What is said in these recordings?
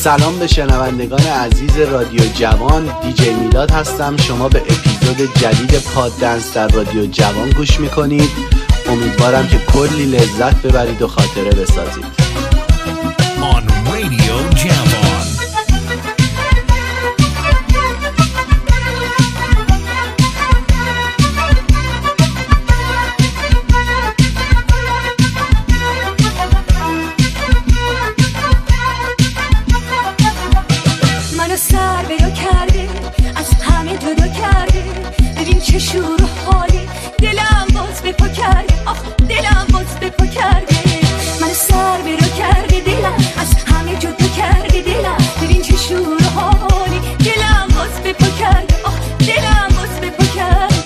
سلام به شنوندگان عزیز رادیو جوان. دیجی میلاد هستم. شما به اپیزود جدید پاددنس در رادیو جوان گوش میکنید. امیدوارم که کلی لذت ببرید و خاطره بسازید. On Radio Javon. منو سر به رو کرده، از همه جدا کرده. ببین چه شور و حالی، دلم باز به پا کرده. آخ دلم باز به پا کرده. منو سر به رو کرده، دلم از همه جدا کرده. دلم ببین چه شور و حالی، دلم باز به پا کرده. آخ دلم باز به پا کرده.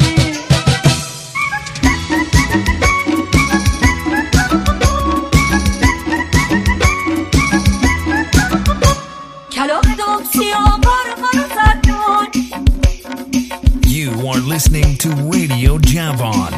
You are listening to Radio Javon.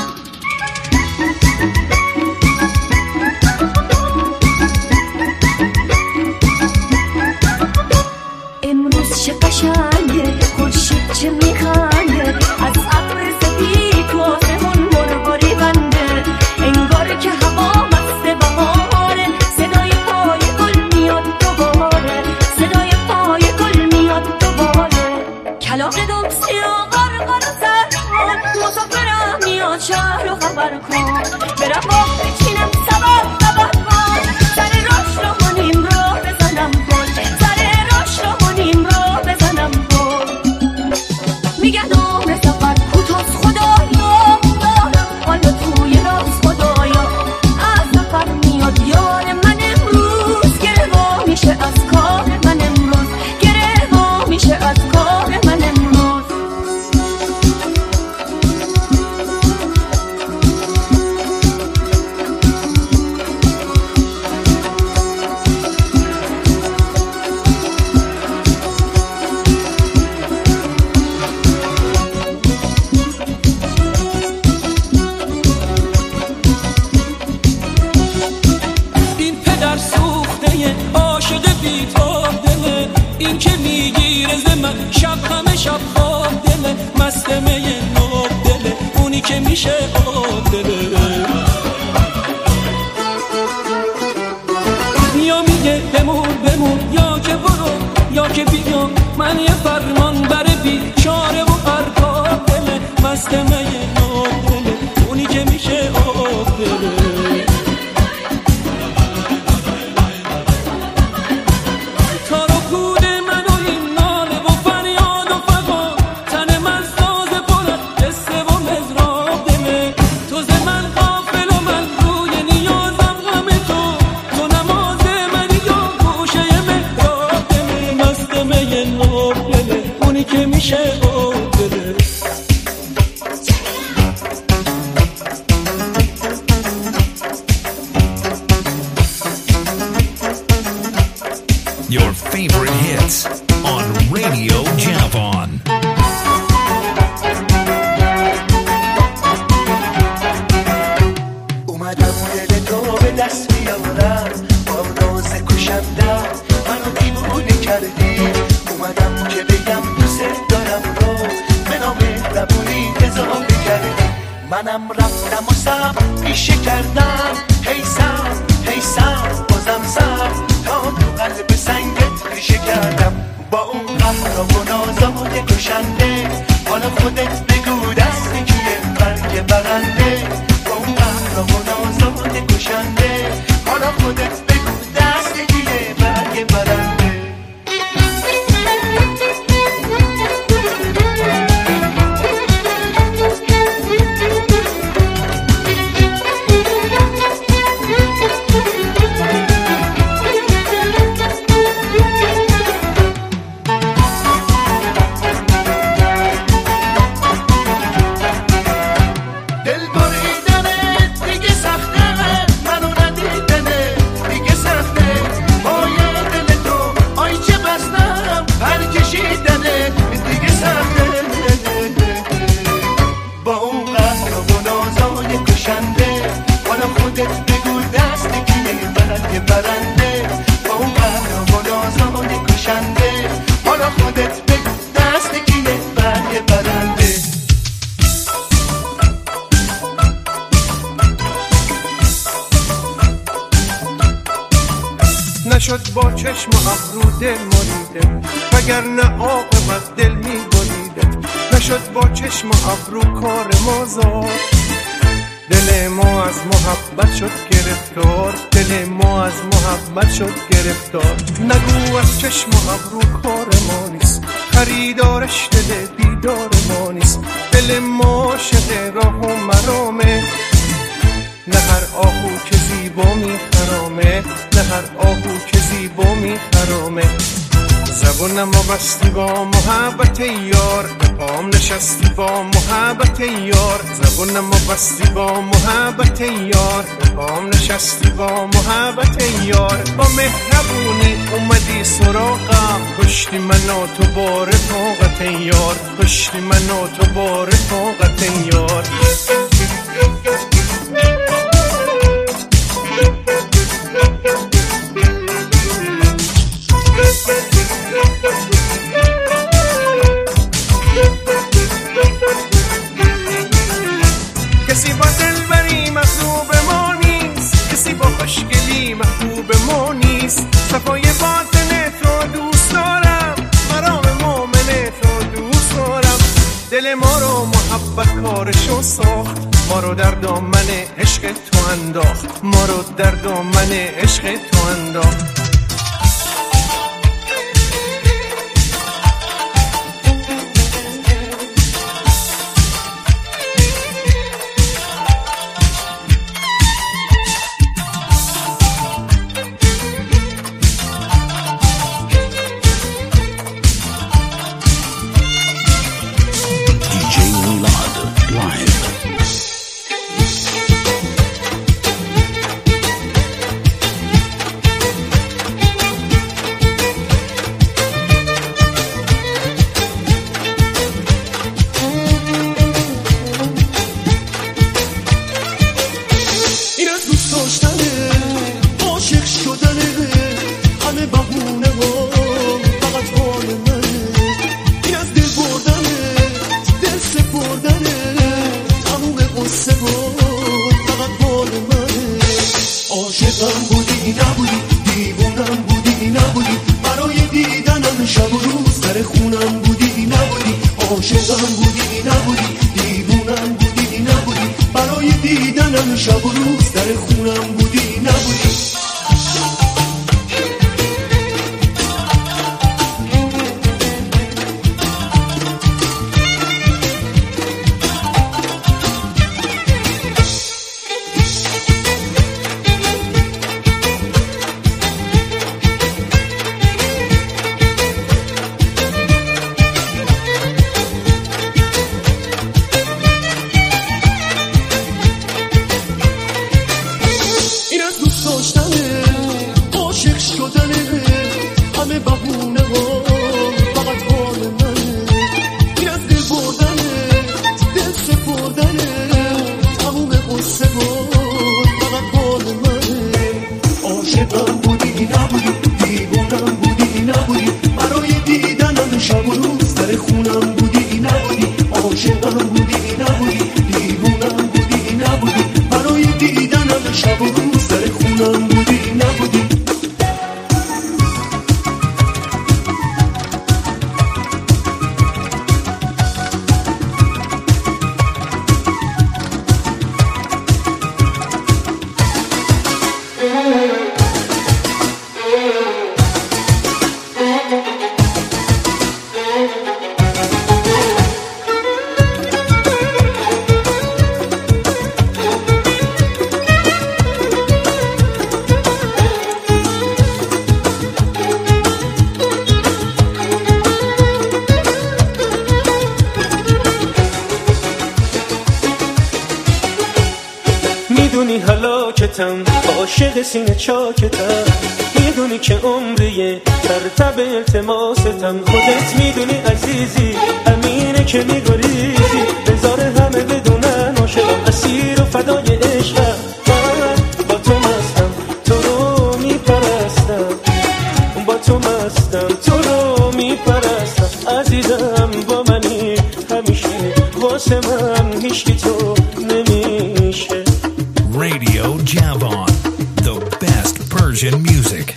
امروز چه قشنگه، خورشید چه میخنده. از ابر سفید آسمون مرغاری بنده. انگار که هوا مست بهاره. صدای پای گل میاد دوباره. صدای پای گل میاد دوباره. کلاغ دوبسی و غرغر و سرحال. مسافرم میاد شهر و خبر کن. برم باغ بچینم سبب سبب کن. سر راش رو کنیم راه بزنم گل. سر راش رو کنیم راه بزنم گل. میگن عمر سفر کوتاست خدایا. دارم حالا توی راز خدایا. از سفر میاد یار من امروز. گره وا میشه از کار من امروز. گره وا میشه از کار من امروز. این پدر سوخته عاشق بی‌تاب دله. این که میگیره ز من شب همه شب خواب دله. مستمه ناب دله، اونی که میشه آب دله. یا میگه بمون بمون، یا که برو یا که بیام. من یه فرمان بر بیچاره و ارباب دله. مستمه ناب دله، اونی که میشه آب دله. Your favorite hits on Radio Javon. اومدم دل تو به دست بیارم. با ناز کشنده منو دیوونه کردی. اومدم که بگم دوست دارم رو به نام لبونی اضافه کردی. منم رفتم و سب پیشه کردم. هیسم بازم سب تا تو قلب سنگت ریشه کردم. با اون قهر و نازای کشنده حالا خودت بگو دست کیه برگ برنده. با اون قهر و نازای کشنده حالا خودت بگو دست کیه برگ برنده. خودت بگو دست کیه برنده با اون قهر و نازای خودت بگو دست کیه برگ برنده. نشد با چشم و ابرو دل مریده، وگرنه عاقبت دل می بریده. نشد با چشم و ابرو کار ما زاد، دل ما از محبت شد گرفتار، دل ما از محبت شد گرفتار. نگو از چشم و ابرو کار ما نیست، خریدارش دل بیدار ما نیست. دل ما عاشق راه و مرامه، نه هر آهو که زیبا میخرامه، نه هر آهو که زیبا میخرامه. زبونم و بستی با محبت یار، پام نشستی با محبت یار. زبونم و بستی با محبت یار، پام نشستی با محبت یار. با مهربونی اومدی سراغم، کشتی منو تو بار طاقت یار، کشتی منو تو بار طاقت یار. کسی با دلبری محبوب ما نیست، کسی با خوشگلی محبوب ما نیست. صفای باطن تو دوست دارم، مرام مومن تو دوست دارم. دل ما رو محبت کارشو ساخت، ما رو در دامن عشق تو انداخت، ما رو در دامن عشق تو انداخت. میدونی هلاکتم، عاشق سینه چاکتم، میدونی که عمریه در تب التماستم. خودت میدونی عزیزی، امینه که میگریزی، بذار همه بدونن عاشقم، اسیر و فدای عشقم. من با تو مستم، تو رو میپرستم، با تو مستم، تو رو میپرستم. واسه من هیچکی تو نمیشه. Radio Javon, the best Persian music.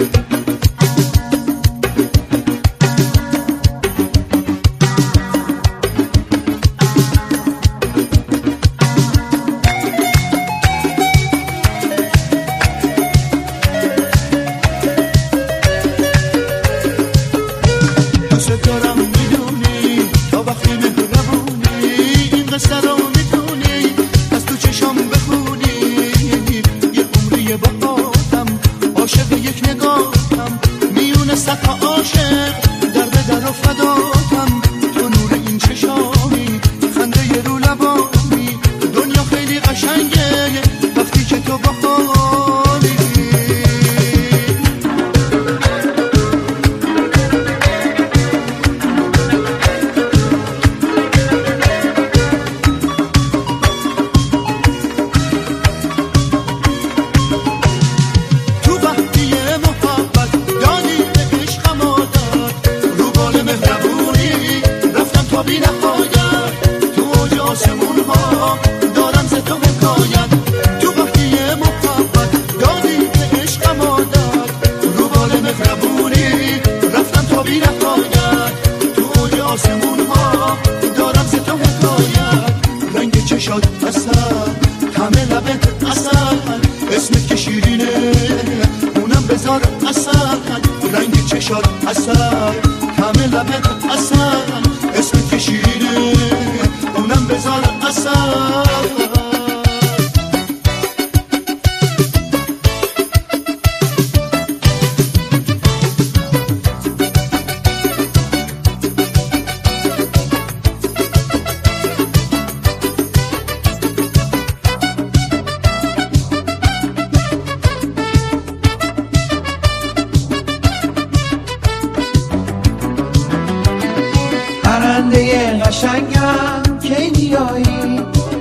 قشنگم کی میایی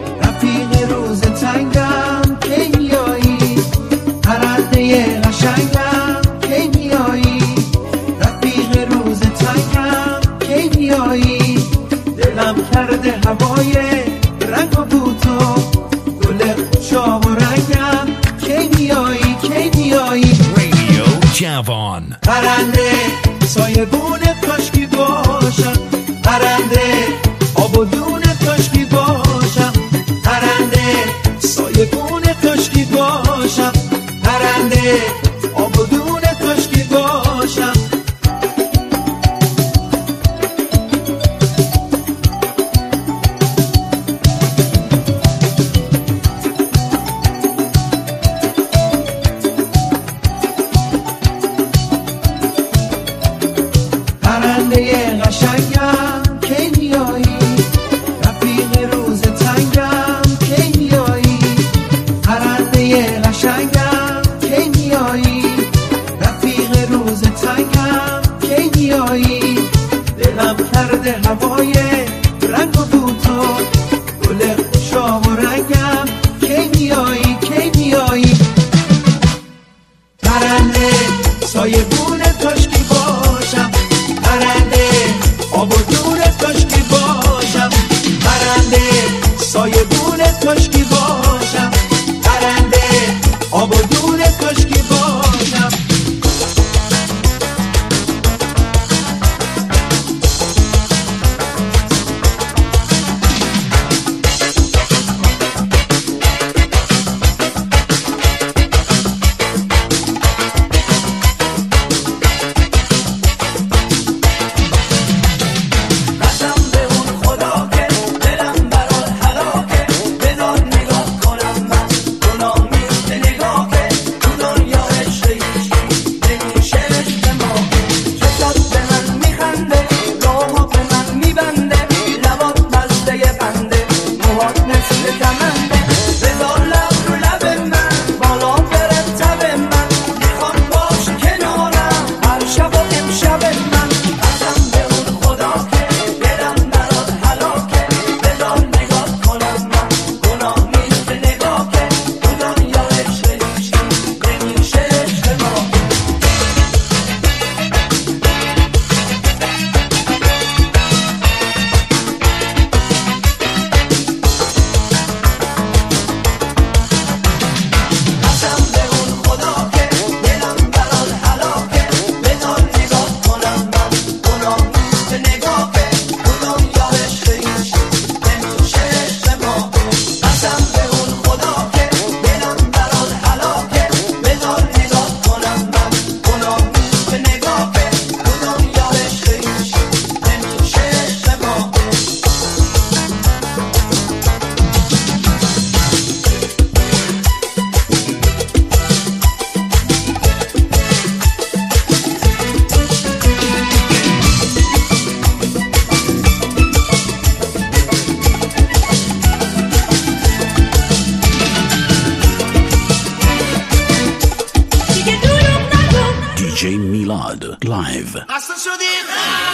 رفیق روز تنگم کی میایی پرنده قشنگم کی میایی رفیق روز تنگم کی میایی دلم کرده هوای رنگ و بوتو گل خوشا و رنگم کی میایی کی میایی Radio Javon. پرنده سایبون کاشکی باشم پرنده آب و دون کاشکی باشم پرنده سایبون کاشکی باشم پرنده آب و دون کاشکی باشم پرنده قشنگم کی میایی رفیق روز تنگم کی میایی پرنده قشنگم کی میایی رفیق روز تنگم کی میایی دلم کرده هوای رنگ و بوتو گل خوشا و رنگم کی میایی کی میایی پرنده سایبون کاشکی باشم پرنده آب و دور کاشکی باشم پرنده سایبون کاشکی باشم پرنده آب و دور کاشکی باشم DJ Milad live. خسته شدیم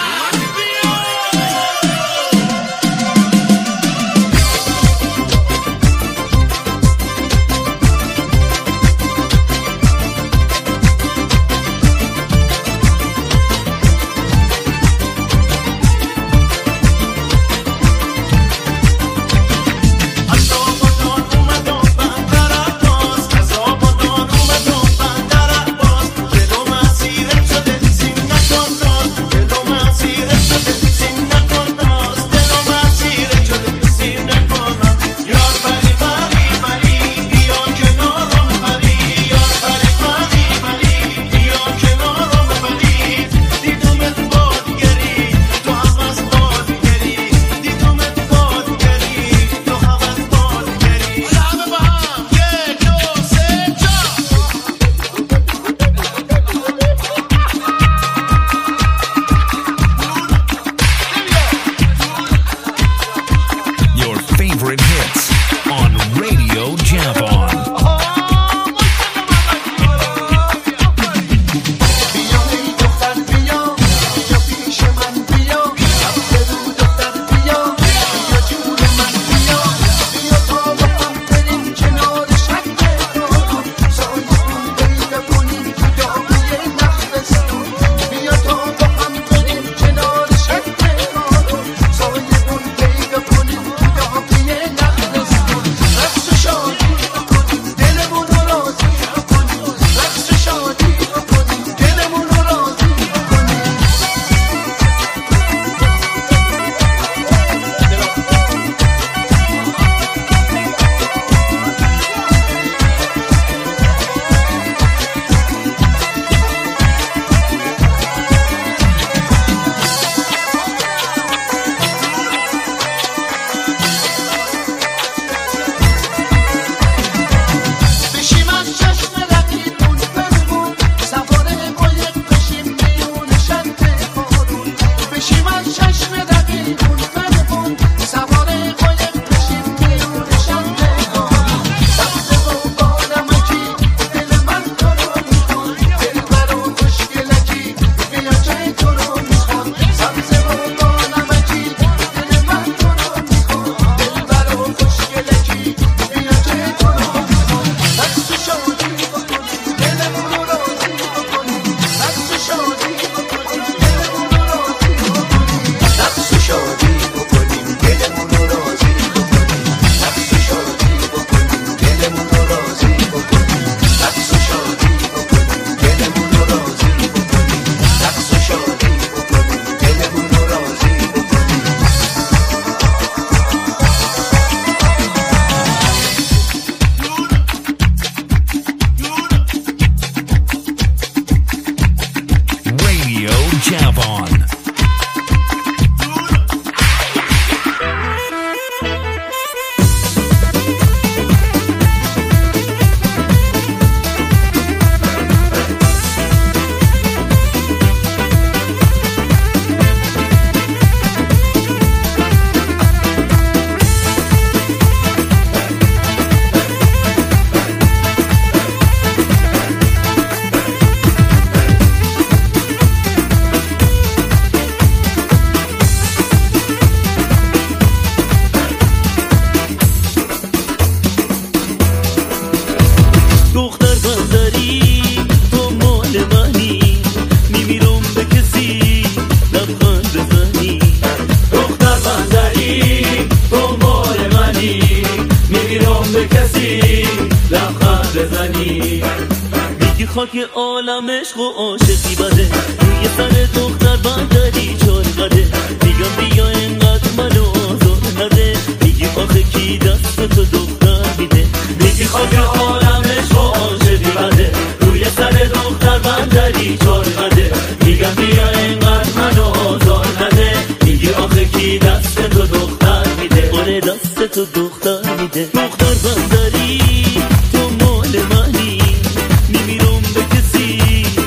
خاک عالم عشق و عاشقی بده روی سر دختر بندری چار قده میگم بیا اینقدر منو آزار نده میگی آخه کی دست تو دختر میده میگی خاک عالم عشق و عاشقی بده روی سر دختر بندری چار قده میگم بیا اینقدر منو آزار نده میگی آخه کی دست تو دختر میده آره دست تو دختر میده دختر بندری تو مال منی میمیرم به کسی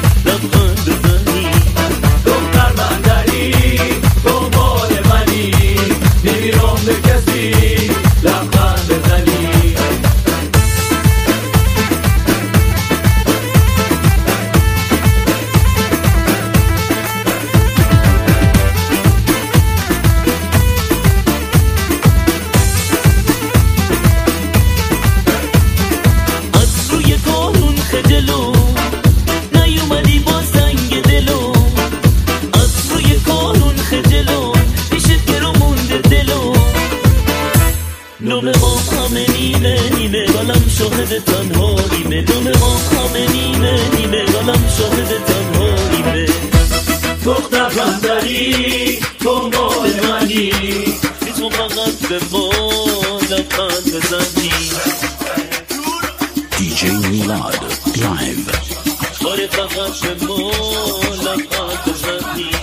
لبخند بزنی دختر بندری تو مال منی میمیرم به کسی لبخند بزنی عالم شاهد تنهاییمه. دختر بندری تو مال منی، بی تو فقط به ما لبخند بزنی. DJ Milad Live. آره فقط به ما لبخند بزنی.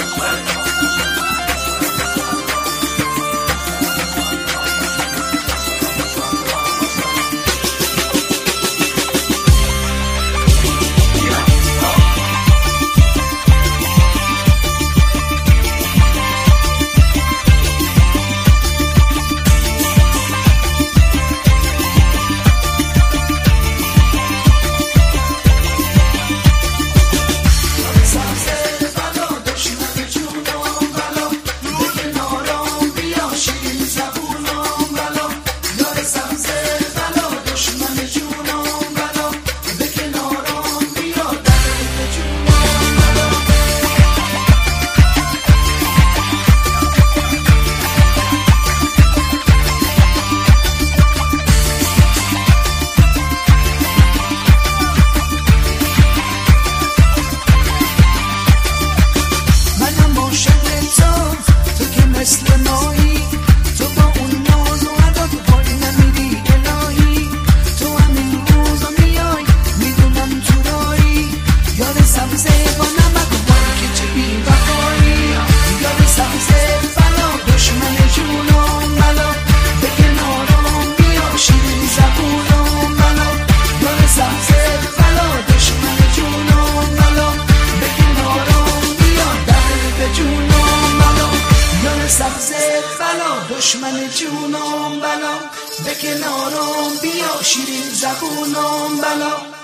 دشمن جونم بلا به کنارم بیا شیرین زبونم بلا